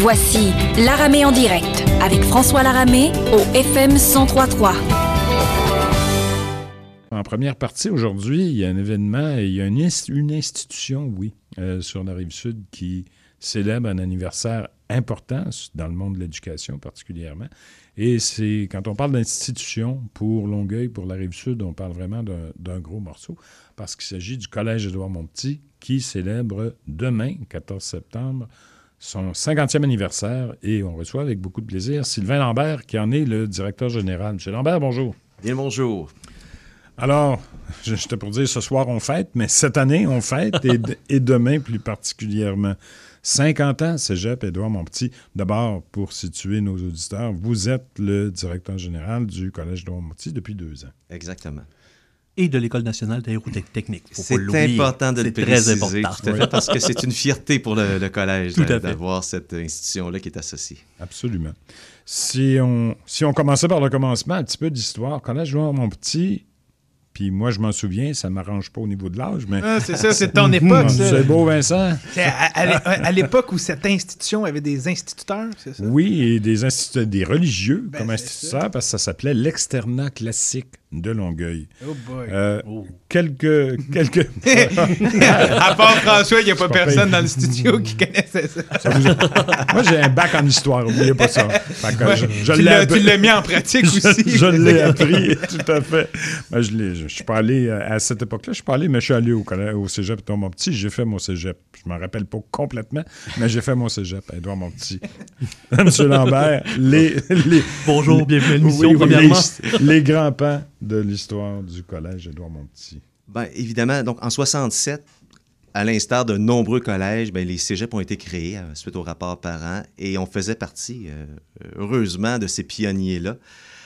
Voici Laramée en direct avec François Laramée au FM 103.3. En première partie, aujourd'hui, il y a un événement, il y a une institution, sur la Rive-Sud qui célèbre un anniversaire important dans le monde de l'éducation particulièrement. Et c'est, quand on parle d'institution pour Longueuil, pour la Rive-Sud, on parle vraiment d'un gros morceau parce qu'il s'agit du Collège Édouard-Montpetit qui célèbre demain, 14 septembre, son 50e anniversaire. Et on reçoit avec beaucoup de plaisir Sylvain Lambert, qui en est le directeur général. Monsieur Lambert, bonjour. Bien, bonjour. Alors, j'étais pour dire ce soir on fête, mais cette année on fête et demain plus particulièrement. 50 ans, Cégep Édouard-Montpetit. D'abord, pour situer nos auditeurs, vous êtes le directeur général du Collège Édouard-Montpetit depuis 2 ans. Exactement. Et de l'École nationale d'aérotechnique. C'est important de le préciser, tout à fait, parce que c'est une fierté pour le collège d'avoir cette institution-là qui est associée. Absolument. Si on commençait par le commencement, un petit peu d'histoire, Collège Édouard-Montpetit, puis moi, je m'en souviens, ça ne m'arrange pas au niveau de l'âge, mais... Ah, c'est ça, c'est ton époque, ça. C'est beau, Vincent. C'est à l'époque où cette institution avait des instituteurs, c'est ça? Oui, et des religieux comme instituteurs, ça. parce que ça s'appelait l'Externat classique de Longueuil. Oh boy. Quelques... À part François, il n'y a pas personne dans le studio qui connaissait ça. Moi, j'ai un bac en histoire, n'oubliez pas ça. Tu l'as mis en pratique aussi. Je l'ai appris, tout à fait. Ben, je suis pas allé, à cette époque-là, je suis pas allé, mais je suis allé au cégep Édouard-Montpetit. J'ai fait mon cégep. Je m'en rappelle pas complètement, mais j'ai fait mon cégep à Édouard-Montpetit. Monsieur Lambert, Bonjour, bienvenue à l'émission, premièrement. Les grands pans de l'histoire du Collège Édouard-Montpetit. Bien, évidemment, donc en 67, à l'instar de nombreux collèges, bien, les cégeps ont été créés suite au rapport parent et on faisait partie, heureusement, de ces pionniers-là.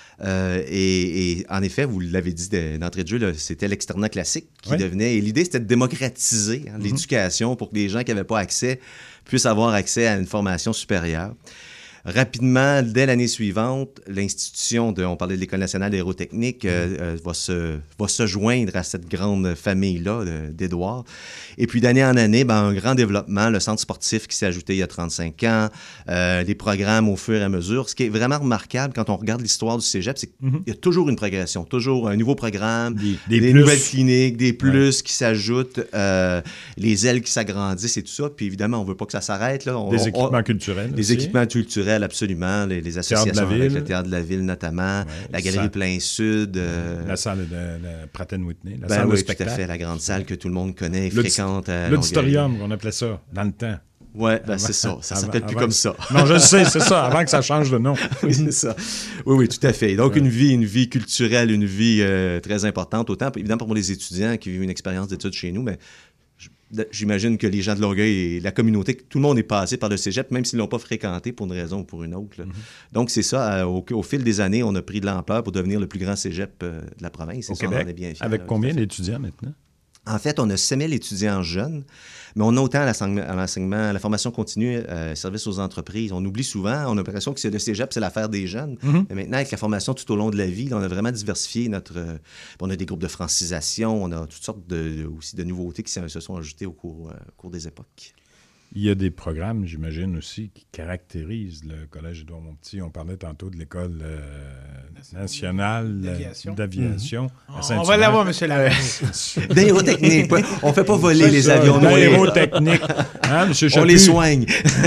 Et en effet, vous l'avez dit d'entrée de jeu, là, c'était l'externat classique qui devenait... Et l'idée, c'était de démocratiser l'éducation pour que les gens qui n'avaient pas accès puissent avoir accès à une formation supérieure. Rapidement, dès l'année suivante, l'institution, on parlait de l'École nationale d'aérotechnique, va se joindre à cette grande famille-là d'Édouard. Et puis d'année en année, un grand développement, le centre sportif qui s'est ajouté il y a 35 ans, les programmes au fur et à mesure. Ce qui est vraiment remarquable quand on regarde l'histoire du cégep, c'est qu'il y a toujours une progression, toujours un nouveau programme, des nouvelles cliniques, des plus qui s'ajoutent, les ailes qui s'agrandissent et tout ça. Puis évidemment, on ne veut pas que ça s'arrête. Là. Des équipements culturels Des équipements culturels, absolument. Les associations avec le Théâtre de la Ville, notamment. La Galerie Plein Sud. La salle de Pratt & Whitney. La salle de spectacle. Tout à fait. La grande salle que tout le monde connaît et fréquente. L'auditorium, on appelait ça dans le temps. Oui, c'est ça. Ça s'appelle plus comme ça. Non, je le sais, c'est ça, avant que ça change de nom. Oui, c'est ça. Oui, tout à fait. Donc, une vie culturelle, une vie très importante, autant évidemment pour les étudiants qui vivent une expérience d'études chez nous, mais j'imagine que les gens de Longueuil et la communauté, tout le monde est passé par le cégep, même s'ils ne l'ont pas fréquenté pour une raison ou pour une autre. Donc, c'est ça. Au fil des années, on a pris de l'ampleur pour devenir le plus grand cégep de la province. Au Québec. On est bien fiers, avec combien d'étudiants maintenant? En fait, on a 7 000 étudiants jeunes, mais on a autant à l'enseignement, à la formation continue, service aux entreprises. On oublie souvent, on a l'impression que le cégep, c'est l'affaire des jeunes. Mais maintenant, avec la formation tout au long de la vie, là, on a vraiment diversifié on a des groupes de francisation, on a toutes sortes aussi de nouveautés qui se sont ajoutées au cours des époques. Il y a des programmes, j'imagine aussi, qui caractérisent le Collège Édouard-Montpetit. On parlait tantôt de l'École nationale d'aviation. On va l'avoir, M. Laramée. D'aérotechnique. On ne fait pas voler les avions. D'aérotechnique. Hein, M. On les soigne.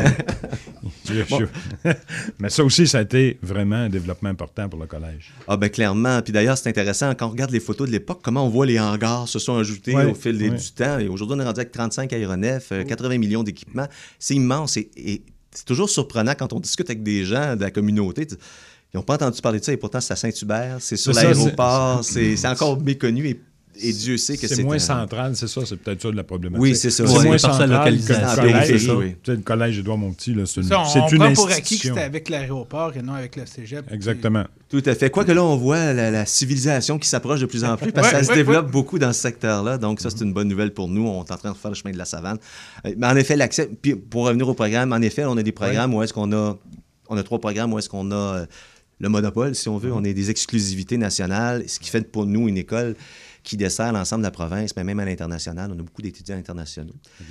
Mais ça aussi, ça a été vraiment un développement important pour le collège. Ah ben clairement. Puis d'ailleurs, c'est intéressant, quand on regarde les photos de l'époque, comment on voit les hangars se sont ajoutés au fil du temps. Et aujourd'hui, on est rendu avec 35 aéronefs, 80 millions d'équipements. C'est immense. Et c'est toujours surprenant quand on discute avec des gens de la communauté. Ils n'ont pas entendu parler de ça, et pourtant, c'est à Saint-Hubert, c'est sur l'aéroport, c'est encore méconnu. Et Dieu sait que c'est moins central, c'est ça, c'est peut-être ça de la problématique. Oui, c'est ça. C'est moins central que le collège Édouard-Montpetit. C'est une institution. On prend pour acquis que c'était avec l'aéroport et non avec le cégep. Exactement. Tout à fait. Quoique là, on voit la civilisation qui s'approche de plus en plus parce que ça se développe beaucoup dans ce secteur-là. Donc ça, c'est une bonne nouvelle pour nous. On est en train de faire le chemin de la savane. Mais en effet, l'accès... Puis pour revenir au programme, en effet, on a des programmes où est-ce qu'on a... On a 3 programmes où est-ce qu'on a le monopole, si on veut. On a des exclusivités nationales, ce qui fait pour nous une école qui dessert l'ensemble de la province, mais même à l'international. On a beaucoup d'étudiants internationaux. Exact.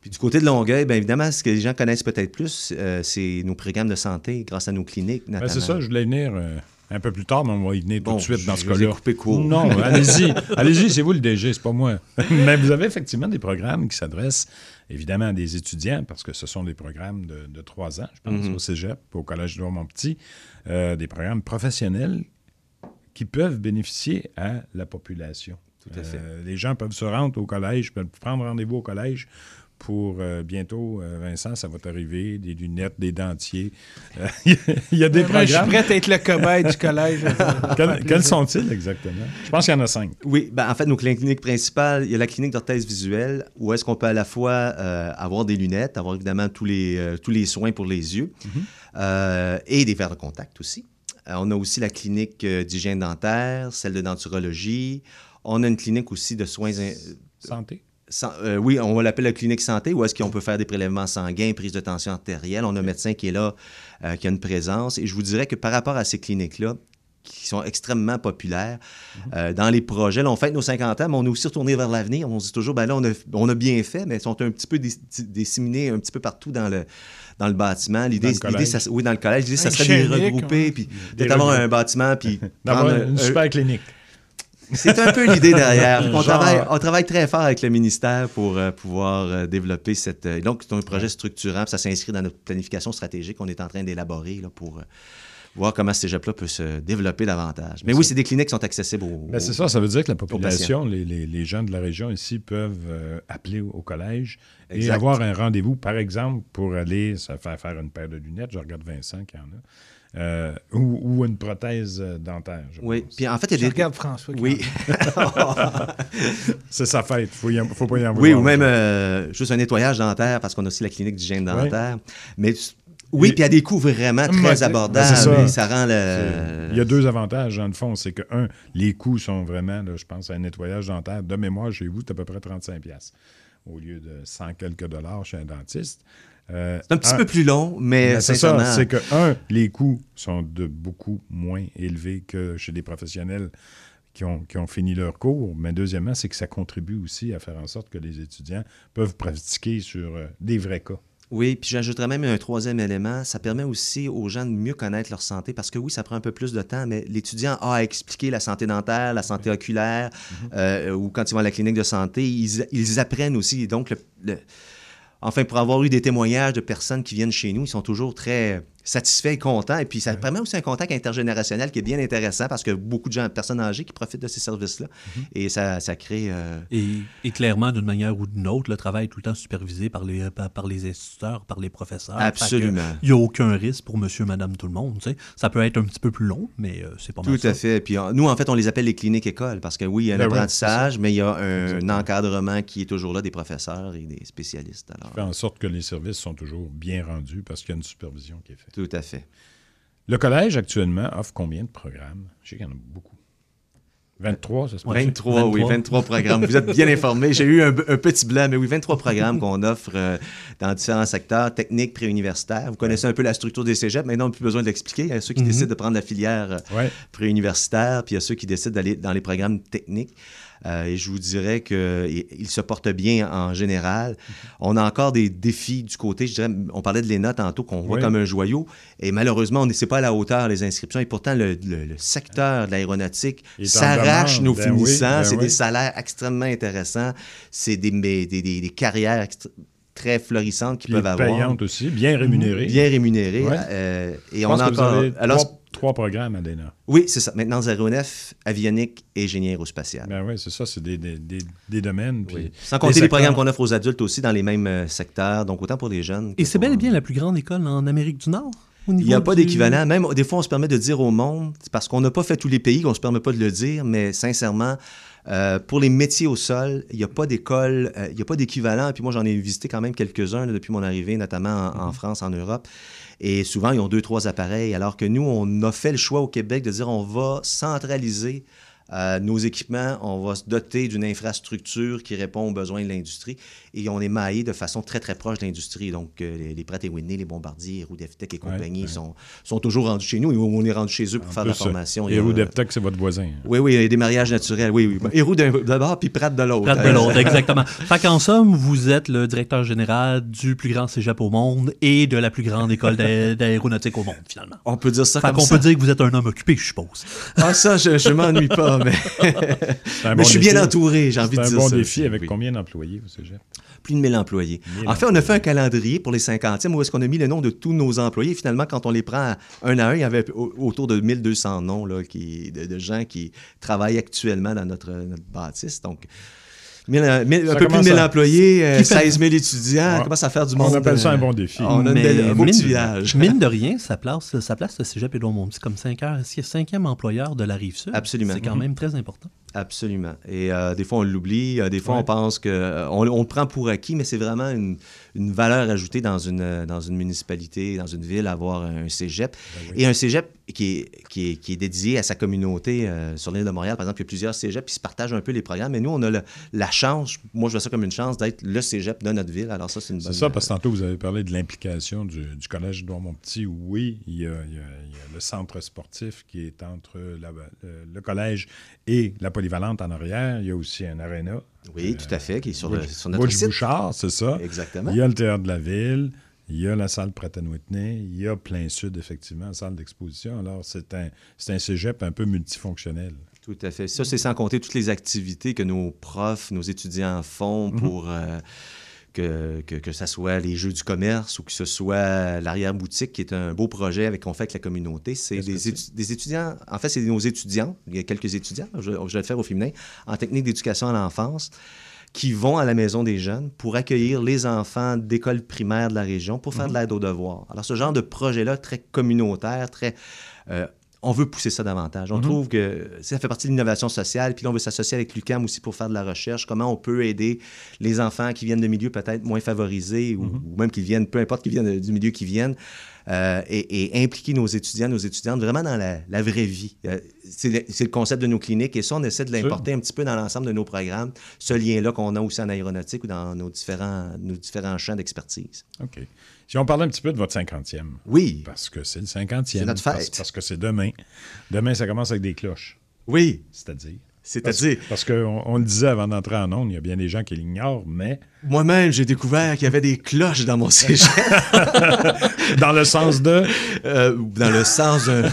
Puis du côté de Longueuil, bien évidemment, ce que les gens connaissent peut-être plus, c'est nos programmes de santé grâce à nos cliniques, notamment. C'est ça, je voulais venir un peu plus tard, mais on va y venir tout de suite dans ce je cas-là. vais couper court. Non, allez-y, c'est vous le DG, c'est pas moi. Mais vous avez effectivement des programmes qui s'adressent évidemment à des étudiants, parce que ce sont des programmes de 3 ans, je pense, au Cégep, au Collège Édouard-Montpetit, des programmes professionnels qui peuvent bénéficier à la population. Tout à fait. Les gens peuvent se rendre au collège, peuvent prendre rendez-vous au collège pour bientôt, Vincent, ça va t'arriver, des lunettes, des dentiers. Il y a des programmes. Je suis prêt à être le cobaye du collège. Quels sont-ils exactement? Je pense qu'il y en a 5. Oui, en fait, nos cliniques principales, il y a la clinique d'orthèse visuelle, où est-ce qu'on peut à la fois avoir des lunettes, avoir évidemment tous les soins pour les yeux, et des verres de contact aussi. On a aussi la clinique d'hygiène dentaire, celle de denturologie. On a une clinique aussi de soins... Santé? Oui, on va l'appeler la clinique santé, où est-ce qu'on peut faire des prélèvements sanguins, prise de tension artérielle. On a un médecin qui est là, qui a une présence. Et je vous dirais que par rapport à ces cliniques-là, qui sont extrêmement populaires, dans les projets, là, on fête nos 50 ans, mais on est aussi retourné vers l'avenir. On se dit toujours, ben là, on a bien fait, mais ils sont un petit peu disséminés un petit peu partout dans le bâtiment. L'idée, dans le collège. L'idée, ça serait de les regrouper, puis peut-être avoir un bâtiment, puis d'avoir une super clinique. C'est un peu l'idée derrière. On travaille très fort avec le ministère pour pouvoir développer cette... Donc, c'est un projet structurant, puis ça s'inscrit dans notre planification stratégique qu'on est en train d'élaborer là, pour voir comment ce cégep-là peut se développer davantage. Mais oui, c'est des cliniques qui sont accessibles c'est ça veut dire que la population, les gens de la région ici peuvent appeler au collège et avoir un rendez-vous, par exemple, pour aller se faire une paire de lunettes. Je regarde Vincent qui en a. Ou une prothèse dentaire. Oui, puis en fait, il y a des... Regarde François. Oui. C'est sa fête, faut pas y en vouloir. Oui, ou même juste un nettoyage dentaire, parce qu'on a aussi la clinique d'hygiène dentaire. Mais oui, puis il y a des coûts vraiment très abordables. C'est ça rend le... Il y a 2 avantages, dans le fond. C'est que, les coûts sont vraiment, là, je pense, à un nettoyage dentaire. De mémoire, chez vous, c'est à peu près 35$ au lieu de 100 quelques dollars chez un dentiste. C'est un petit peu plus long, mais c'est ça, c'est que, les coûts sont de beaucoup moins élevés que chez des professionnels qui ont fini leur cours, mais deuxièmement, c'est que ça contribue aussi à faire en sorte que les étudiants peuvent pratiquer sur des vrais cas. Oui, puis j'ajouterais même un 3e élément, ça permet aussi aux gens de mieux connaître leur santé, parce que oui, ça prend un peu plus de temps, mais l'étudiant a à expliquer la santé dentaire, la santé oculaire, ou quand ils vont à la clinique de santé, ils apprennent aussi, donc enfin, pour avoir eu des témoignages de personnes qui viennent chez nous, ils sont toujours très satisfaits et contents. Et puis, ça permet aussi un contact intergénérationnel qui est bien intéressant parce que beaucoup de personnes âgées qui profitent de ces services-là. Et ça crée... Et clairement, d'une manière ou d'une autre, le travail est tout le temps supervisé par les instituteurs, par les professeurs. Absolument. Il n'y a aucun risque pour monsieur, madame, tout le monde. Tu sais. Ça peut être un petit peu plus long, mais c'est pas mal. Tout à fait. Puis nous, en fait, on les appelle les cliniques-écoles parce que oui, il y a un apprentissage, mais il y a un encadrement qui est toujours là des professeurs et des spécialistes. Alors, ça fait en sorte que les services sont toujours bien rendus parce qu'il y a une supervision qui est faite. Tout à fait. Le collège, actuellement, offre combien de programmes? Je sais qu'il y en a beaucoup. 23, ça se passe? 23, oui, 23 programmes. Vous êtes bien informés. J'ai eu un petit blanc, mais oui, 23 programmes qu'on offre dans différents secteurs, techniques, préuniversitaires. Vous connaissez un peu la structure des cégeps. Maintenant, on n'a plus besoin de l'expliquer. Il y a ceux qui décident de prendre la filière préuniversitaire, puis il y a ceux qui décident d'aller dans les programmes techniques. Et je vous dirais qu'il se porte bien en général. On a encore des défis du côté, je dirais, on parlait de l'ENA tantôt, qu'on voit comme un joyau. Et malheureusement, on n'est pas à la hauteur des inscriptions. Et pourtant, le secteur de l'aéronautique s'arrache nos finissants. C'est des salaires extrêmement intéressants. C'est des carrières très florissantes qu'ils peuvent avoir. Payantes aussi, bien rémunérées. Bien rémunérées. Ouais. Et on a encore... Trois programmes à l'ENA. Oui, c'est ça. Maintenant, aéronef, avionique et génie aérospatial. Ben oui, c'est ça. C'est des domaines. Puis sans compter les programmes qu'on offre aux adultes aussi dans les mêmes secteurs, donc autant pour les jeunes. Et c'est bel et bien la plus grande école en Amérique du Nord? Il n'y a pas d'équivalent. Même des fois, on se permet de dire au monde, parce qu'on n'a pas fait tous les pays, qu'on ne se permet pas de le dire, mais sincèrement, pour les métiers au sol, il n'y a pas d'école, il n'y a pas d'équivalent. Et puis moi, j'en ai visité quand même quelques-uns là, depuis mon arrivée, notamment en France, en Europe. Et souvent, ils ont 2-3 appareils, alors que nous, on a fait le choix au Québec de dire on va centraliser Nos équipements, on va se doter d'une infrastructure qui répond aux besoins de l'industrie et on est maillé de façon très, très proche de l'industrie. Donc, les Pratt & Whitney, les Bombardier, Héroux Devtech et compagnie sont toujours rendus chez nous et on est rendus chez eux pour faire de la formation. Héroux Devtech, c'est votre voisin. Oui, il y a des mariages naturels. Oui. Héroux d'abord, puis Pratt de l'autre. Pratt de l'autre, exactement. Fait qu'en somme, vous êtes le directeur général du plus grand cégep au monde et de la plus grande école d'aéronautique au monde, finalement. On peut dire ça comme ça. Fait qu'on peut dire que vous êtes un homme occupé, je suppose. Ah, ça, je m'ennuie pas, mais je suis bien entouré, j'ai envie de dire ça. C'est un bon défi avec combien d'employés au cégep? Plus de 1000 employés. En fait, on a fait un calendrier pour les 50e où est-ce qu'on a mis le nom de tous nos employés. Finalement, quand on les prend un à un, il y avait autour de 1200 noms là, de gens qui travaillent actuellement dans notre bâtisse. Donc, un peu plus de 1000 employés, 16 000 étudiants, on commence à faire du monde. On appelle ça un bon défi. On a un beau petit village. Mine de rien, ça place le cégep Édouard-Montpetit comme 5e employeur de la Rive-Sud. Absolument. C'est quand même très important. Absolument. Et des fois, on l'oublie. Des fois, on pense qu'on le prend pour acquis, mais c'est vraiment une valeur ajoutée dans une municipalité, dans une ville, avoir un cégep. Et un cégep qui est dédié à sa communauté. Sur l'île de Montréal, par exemple, il y a plusieurs cégeps qui se partagent un peu les programmes. Mais nous, on a la chance, moi, je vois ça comme une chance d'être le cégep de notre ville. Alors ça, c'est une bonne... C'est ça, parce que tantôt, vous avez parlé de l'implication du Collège Édouard-Montpetit. Oui, il y a le centre sportif qui est entre le collège et la polyvalente en arrière. Il y a aussi un aréna. Oui, tout à fait, qui est sur notre site. Bouchard, c'est ça. Exactement. Il y a le théâtre de la ville, il y a la salle Pratt & Whitney, il y a Plein Sud, effectivement, salle d'exposition. Alors, c'est un cégep un peu multifonctionnel. Tout à fait. Ça, c'est sans compter toutes les activités que nos profs, nos étudiants font pour... Que ce soit les Jeux du commerce ou que ce soit l'arrière-boutique, qui est un beau projet qu'on fait avec la communauté. C'est des étudiants, en fait, c'est nos étudiants, il y a quelques étudiants, je vais le faire au féminin, en technique d'éducation à l'enfance, qui vont à la Maison des jeunes pour accueillir les enfants d'écoles primaires de la région pour faire de l'aide aux devoirs. Alors, ce genre de projet-là, très communautaire, très... on veut pousser ça davantage. On trouve que ça fait partie de l'innovation sociale. Puis là, on veut s'associer avec l'UQAM aussi pour faire de la recherche. Comment on peut aider les enfants qui viennent de milieux peut-être moins favorisés ou même qui viennent, peu importe qui viennent du milieu qui viennent, et impliquer nos étudiants, nos étudiantes vraiment dans la vraie vie. C'est le concept de nos cliniques et ça, on essaie de l'importer un petit peu dans l'ensemble de nos programmes. Ce lien-là qu'on a aussi en aéronautique ou dans nos différents champs d'expertise. OK. Si on parlait un petit peu de votre 50e. Oui. Parce que c'est le 50e. C'est notre fête. Parce que c'est demain. Demain, ça commence avec des cloches. Oui. C'est-à-dire? Parce qu'on le disait avant d'entrer en ondes, il y a bien des gens qui l'ignorent, mais... Moi-même, j'ai découvert qu'il y avait des cloches dans mon cégep. Dans le sens de... dans le sens de...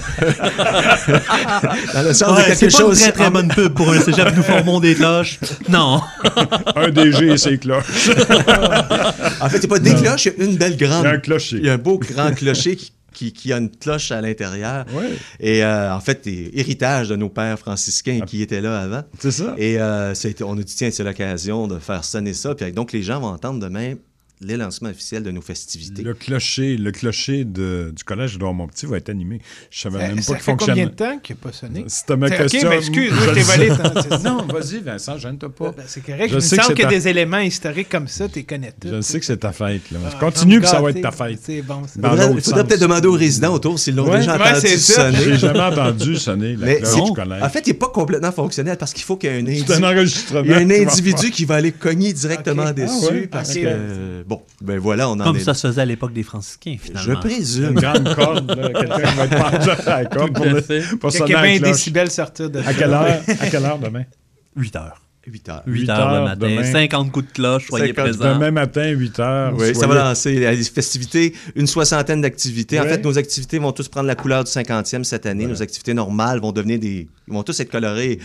dans le sens de quelque chose... C'est pas une très, très bonne pub pour un cégep. Nous formons des cloches. Non. Un DG et ses cloches. En fait, c'est pas des cloches, il y a une belle grande... Il y a un clocher. Il y a un beau grand clocher qui a une cloche à l'intérieur. Oui. Et en fait, héritage de nos pères franciscains qui étaient là avant. C'est ça. Et on a dit, tiens, c'est l'occasion de faire sonner ça. Puis donc, les gens vont entendre demain les lancements officiels de nos festivités. Le clocher du Collège Édouard-Montpetit va être animé. Je savais même pas ça qu'il fait fonctionnait. combien de temps qu'il n'a pas sonné? C'était ma question. OK, mais excuse, moi, je t'ai volé. Non, vas-y, Vincent, gêne-toi pas. C'est correct. Je Il me sais que semble c'est que des éléments historiques comme ça, tu les connais tous. Je sais que c'est ta fête. Là. Continue que ça va être ta fête. C'est bon, ça. Il faudrait peut-être demander aux résidents autour s'ils l'ont déjà entendu sonner. J'ai jamais entendu sonner la cloche du collège. En fait, il n'est pas complètement fonctionnel parce qu'il faut qu'il y ait un enregistrement. Il y a un individu qui va aller cogner directement dessus parce que... Bon, ben voilà, on en est... Comme ça se faisait à l'époque des franciscains, finalement. Je présume. Une grande corde, là, quelqu'un va être pendu à la corde pour sonner la cloche. décibels sortir de... À quelle heure demain? 8 heures. 8 heures. 8 heures le matin, demain, 50 coups de cloche, soyez présents. Demain matin, 8 heures. Oui, ça va lancer les festivités, une 60aine d'activités. Oui. En fait, nos activités vont tous prendre la couleur du 50e cette année. Voilà. Nos activités normales vont devenir ils vont tous être colorés.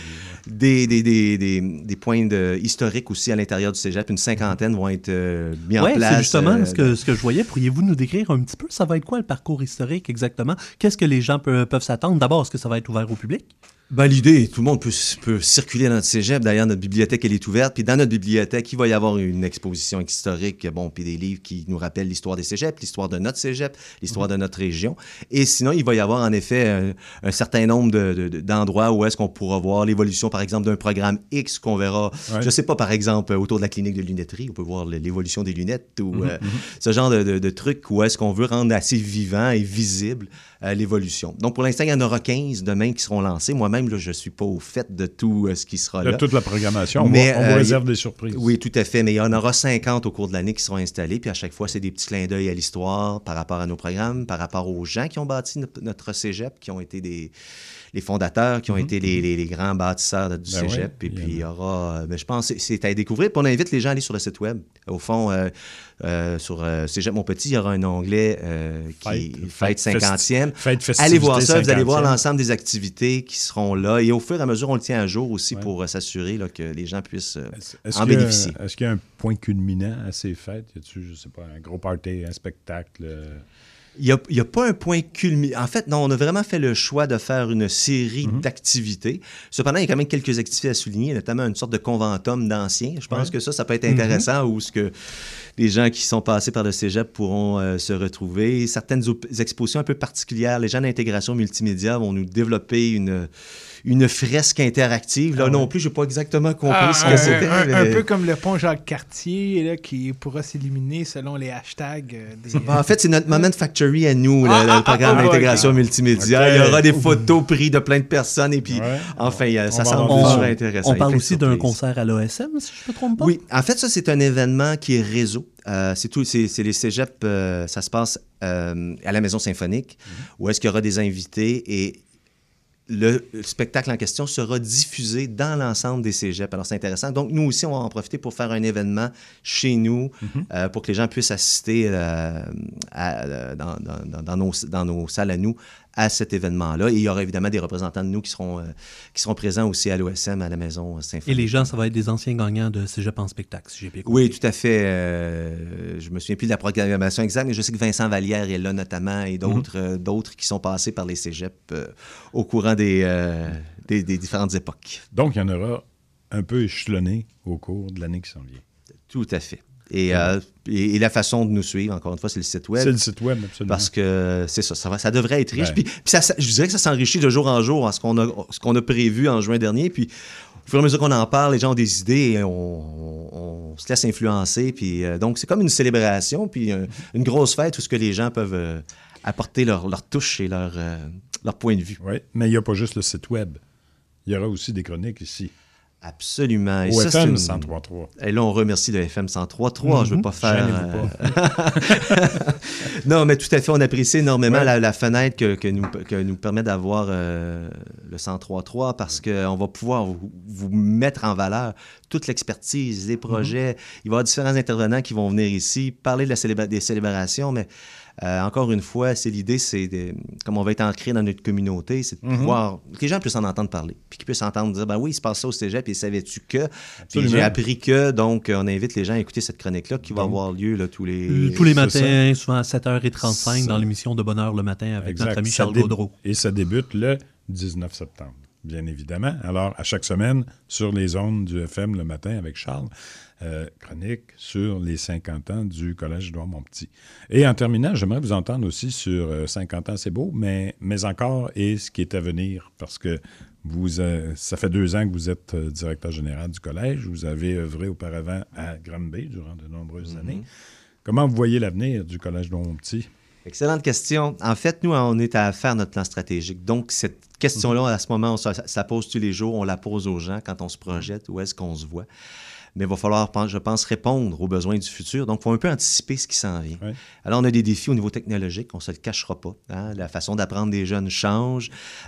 Des points historiques aussi à l'intérieur du cégep. Une 50aine vont être mis en place. C'est justement ce que je voyais. Pourriez-vous nous décrire un petit peu, ça va être quoi le parcours historique exactement? Qu'est-ce que les gens peuvent s'attendre? D'abord, est-ce que ça va être ouvert au public? Ben, l'idée, tout le monde peut circuler dans notre cégep. D'ailleurs, notre bibliothèque, elle est ouverte. Puis dans notre bibliothèque, il va y avoir une exposition historique, puis des livres qui nous rappellent l'histoire des cégeps, l'histoire de notre cégep, l'histoire de notre région. Et sinon, il va y avoir en effet un certain nombre d'endroits où est-ce qu'on pourra voir l'évolution, par exemple, d'un programme X qu'on verra, je sais pas, par exemple, autour de la clinique de lunetterie, on peut voir l'évolution des lunettes ou ce genre de trucs où est-ce qu'on veut rendre assez vivant et visible l'évolution. Donc, pour l'instant, il y en aura 15 demain qui seront lancés. Moi-même, moi-même, là, je ne suis pas au fait de tout ce qui sera là. Toute la programmation, Mais, on vous réserve des surprises. Oui, tout à fait, mais il y en aura 50 au cours de l'année qui seront installés, puis à chaque fois, c'est des petits clins d'œil à l'histoire par rapport à nos programmes, par rapport aux gens qui ont bâti notre cégep, qui ont été les fondateurs, qui ont été les grands bâtisseurs du cégep. Oui, et puis, il y aura, je pense, c'est à découvrir. Puis on invite les gens à aller sur le site web. Au fond, sur Cégep Montpetit, il y aura un onglet qui est Fête 50e. Allez voir ça, vous allez voir l'ensemble des activités qui seront là. Et au fur et à mesure, on le tient à jour aussi pour s'assurer là, que les gens puissent en bénéficier. Est-ce qu'il y a un point culminant à ces fêtes? Y a-t-il, je ne sais pas, un gros party, un spectacle? Il n'y a pas un point culminant. En fait, non, on a vraiment fait le choix de faire une série d'activités. Cependant, il y a quand même quelques activités à souligner, notamment une sorte de conventum d'anciens. Je pense que ça peut être intéressant, où ce que les gens qui sont passés par le cégep pourront se retrouver. Certaines expositions un peu particulières. Les gens d'intégration multimédia vont nous développer une fresque interactive. Là non plus, je n'ai pas exactement compris ce que c'était. Un peu comme le pont Jacques-Cartier, là, qui pourra s'éliminer selon les hashtags. En fait, c'est notre Moment Factory à nous, le programme d'intégration multimédia. Il y aura des photos prises de plein de personnes et puis, enfin, ça semble super intéressant. On parle aussi d'un concert à l'OSM, si je ne me trompe pas? Oui, en fait, ça, c'est un événement qui est réseau. C'est les cégeps, ça se passe à la Maison Symphonique, où est-ce qu'il y aura des invités et le spectacle en question sera diffusé dans l'ensemble des cégeps. Alors, c'est intéressant. Donc, nous aussi, on va en profiter pour faire un événement chez nous pour que les gens puissent assister dans nos salles à nous à cet événement-là. Et il y aura évidemment des représentants de nous qui seront présents aussi à l'OSM, à la Maison Symphonique. Et les gens, ça va être des anciens gagnants de Cégep en spectacle, si j'ai bien compris. Oui, tout à fait. Je me souviens plus de la programmation exacte, mais je sais que Vincent Vallière est là notamment et d'autres qui sont passés par les cégeps au courant des différentes époques. Donc, il y en aura un peu échelonné au cours de l'année qui s'en vient. Tout à fait. Et la façon de nous suivre, encore une fois, c'est le site web. C'est le site web, absolument. Parce que c'est ça devrait être riche. Puis je dirais que ça s'enrichit de jour en jour à ce qu'on a prévu en juin dernier. Puis au fur et à mesure qu'on en parle, les gens ont des idées et on se laisse influencer. Puis donc, c'est comme une célébration, puis une grosse fête où ce que les gens peuvent apporter leur touche et leur point de vue. Oui, mais il n'y a pas juste le site web. Il y aura aussi des chroniques ici. Absolument. Au FM 103.3. Et là, on remercie le FM 103.3. Je ne veux pas faire... Non, mais tout à fait, on apprécie énormément la fenêtre que nous permet d'avoir le 103.3 parce qu'on va pouvoir vous mettre en valeur toute l'expertise, les projets. Il va y avoir différents intervenants qui vont venir ici parler des célébrations, mais... encore une fois, l'idée, comme on va être ancré dans notre communauté, c'est de pouvoir que les gens puissent en entendre parler, puis qu'ils puissent entendre dire, ben oui, il se passe ça au cégep, et savais-tu que? Puis j'ai appris que, donc on invite les gens à écouter cette chronique-là qui va avoir lieu là, tous les matins, souvent à 7h35 dans l'émission de Bonheur le matin avec notre ami Charles Gaudreau. Et ça débute le 19 septembre, bien évidemment. Alors, à chaque semaine, sur les ondes du FM le matin avec Charles, chronique sur les 50 ans du Collège Édouard Montpetit. Et en terminant, j'aimerais vous entendre aussi sur 50 ans, c'est beau, mais encore et ce qui est à venir, parce que ça fait 2 ans que vous êtes directeur général du collège. Vous avez œuvré auparavant à Granby durant de nombreuses années. Comment vous voyez l'avenir du Collège Édouard Montpetit? Excellente question. En fait, nous, on est à faire notre plan stratégique. Donc, cette question-là, à ce moment, ça pose tous les jours. On la pose aux gens quand on se projette, où est-ce qu'on se voit. Mais il va falloir, je pense, répondre aux besoins du futur. Donc, il faut un peu anticiper ce qui s'en vient. Oui. Alors, on a des défis au niveau technologique, on ne se le cachera pas. Hein? La façon d'apprendre des jeunes change.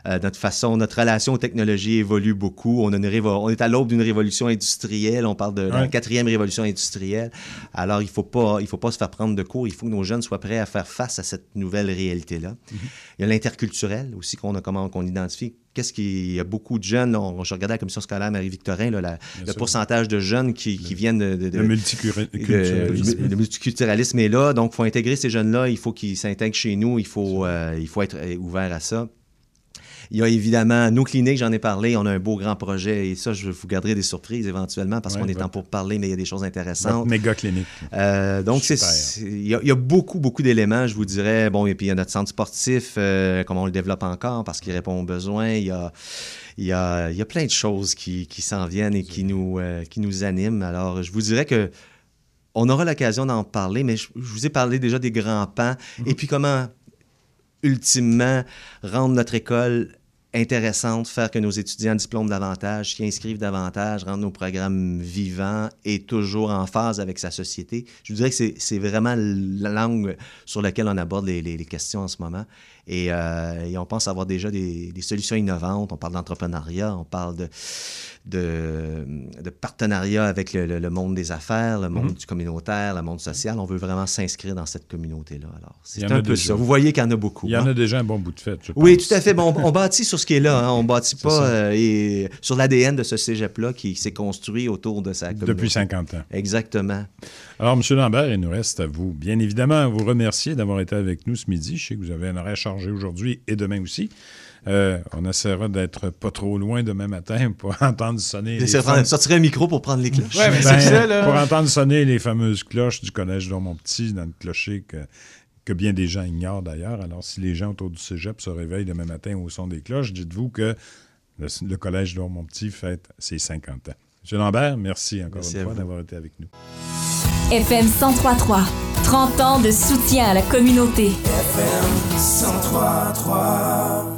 Notre relation aux technologies évolue beaucoup. On est à l'aube d'une révolution industrielle. On parle de la 4e révolution industrielle. Alors, il ne faut pas se faire prendre de court. Il faut que nos jeunes soient prêts à faire face à cette nouvelle réalité-là. Il y a l'interculturel aussi qu'on identifie. Il y a beaucoup de jeunes, je regardais la commission scolaire Marie-Victorin, le pourcentage de jeunes qui viennent le multiculturalisme. Le multiculturalisme est là, donc il faut intégrer ces jeunes-là, il faut qu'ils s'intègrent chez nous, il faut être ouvert à ça. Il y a évidemment nos cliniques, j'en ai parlé, on a un beau grand projet et ça, je vous garderai des surprises éventuellement parce qu'on est en pour parler, mais il y a des choses intéressantes. Votre méga clinique. Donc, il y a beaucoup, beaucoup d'éléments, je vous dirais. Bon, et puis il y a notre centre sportif, comment on le développe encore parce qu'il répond aux besoins. Il y a plein de choses qui s'en viennent et qui nous animent. Alors, je vous dirais que on aura l'occasion d'en parler, mais je vous ai parlé déjà des grands pans et puis comment ultimement rendre notre école intéressante, faire que nos étudiants diplôment davantage, s'y inscrivent davantage, rendre nos programmes vivants et toujours en phase avec sa société. Je vous dirais que c'est vraiment l'angle sur lequel on aborde les questions en ce moment. Et on pense avoir déjà des solutions innovantes. On parle d'entrepreneuriat, on parle de partenariat avec le monde des affaires, le monde du communautaire, le monde social. On veut vraiment s'inscrire dans cette communauté-là. Alors, c'est un peu ça. Vous voyez qu'il y en a beaucoup. Il y en a déjà un bon bout de fait, je pense. Oui, tout à fait. Bon, on bâtit sur ce qui est là. Hein. On ne bâtit pas sur l'ADN de ce cégep-là qui s'est construit autour de sa communauté. Depuis 50 ans. Exactement. Alors, M. Lambert, il nous reste à vous, bien évidemment, à vous remercier d'avoir été avec nous ce midi. Je sais que vous avez un horaire chargé aujourd'hui et demain aussi. On essaiera d'être pas trop loin demain matin pour entendre sonner sortirait un micro pour prendre les cloches. Ouais, mais c'est ça, là. Pour entendre sonner les fameuses cloches du Collège Dormont-Petit dans le clocher que bien des gens ignorent d'ailleurs. Alors, si les gens autour du cégep se réveillent demain matin au son des cloches, dites-vous que le Collège Dormont-Petit fête ses 50 ans. M. Lambert, merci encore une fois d'avoir été avec nous. FM 103.3, 30 ans de soutien à la communauté. FM 103.3.